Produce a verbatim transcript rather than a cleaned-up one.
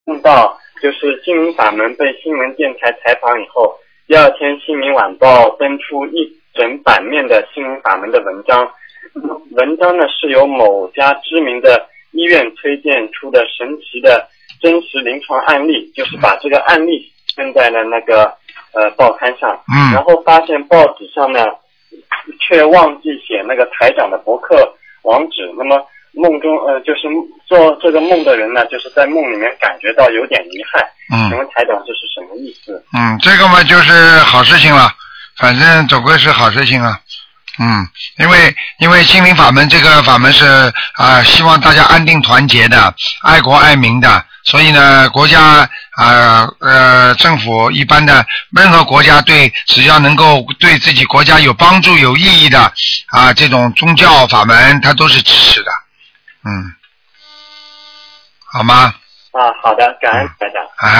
碰到就是心灵法门被新闻电台采访以后，第二天《新民晚报》登出一整版面的心灵法门的文章，文章呢是由某家知名的医院推荐出的神奇的真实临床案例，就是把这个案例登在了那个呃报刊上， 嗯， 然后发现报纸上呢却忘记写那个台长的博客网址，那么梦中呃就是做这个梦的人呢，就是在梦里面感觉到有点遗憾。 嗯， 请问台长这是什么意思？ 嗯，这个嘛就是好事情了，反正总归是好事情啊。嗯，因为因为心灵法门这个法门是啊、呃，希望大家安定团结的，爱国爱民的，所以呢，国家啊 呃, 呃政府一般的任何国家对只要能够对自己国家有帮助有意义的啊这种宗教法门，它都是支持的。嗯，好吗？ 啊，好的，感恩台长。 啊。